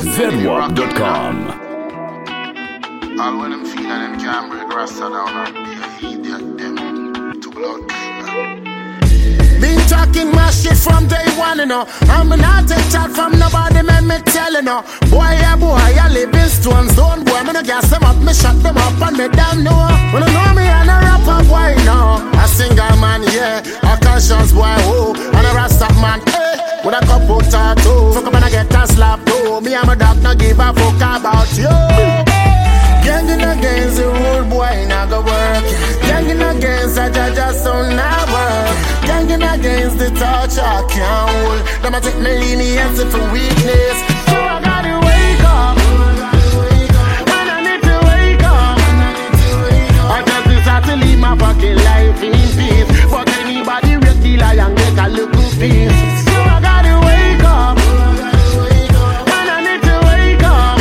ZWAP.com. All when them feel and them can't break Rasta down and be a idiot them to blood. Been talking my shit from day one, you know. I'm not take chat from nobody, man, me tell you know. Boy, I live in stones, don't boy, me no gas them up, me shut them up and me damn know. When you know me, I'm a rapper boy, no. A single man, yeah, a conscious boy, oh. And a Rasta man, eh, with a couple tattoo. Fuck up and I get a slap, too. Me and my dog no give a fuck about you. Ganging against the rule, boy, not go work. Ganging against a judge, so not work. Ganging against the touch, I can't hold. Them a take me leniency for weakness. So I gotta wake up. And I need to wake up. I just decide to leave my fucking life in peace. But anybody read the lie and make a little piece. So I gotta wake up. And I need to wake up.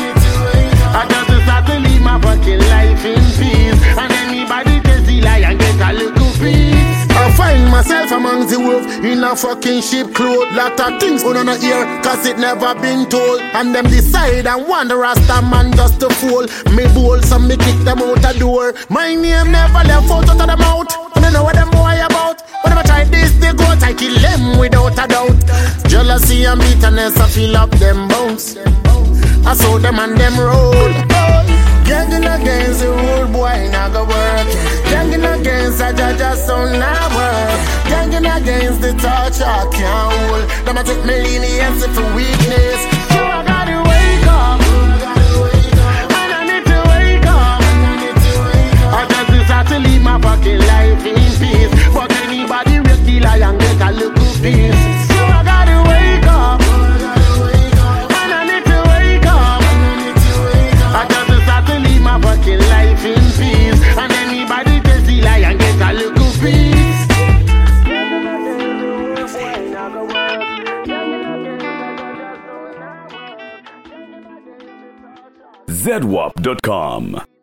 I just decide to leave my fucking life in peace. And anybody tells the lie and get a little piece. I find myself among the wolf in a fucking sheep cloth. Lot of things on a ear, cause it never been told. And them decide and want the Rasta man just to fool. Me bowl, so me kick them out the door. My name never left out of the mouth. And I know what them boy about. Whenever I try this, they go, I kill them without a doubt. Jealousy and bitterness, I fill up them bones. I saw them and them roll. Ganging against the rule, boy, not go work. Ganging against a judge, so not work. Ganging against the touch, I can't hold. Them a take me leniency for weakness. So I gotta wake up. And I need to wake up. I just decide to leave my fucking life in peace. But anybody read the lie and get a little piece. So I gotta wake up. And I need to wake up. I just decide to leave my fucking life in peace. And anybody tells the lie and get a little piece. ZWAP.com.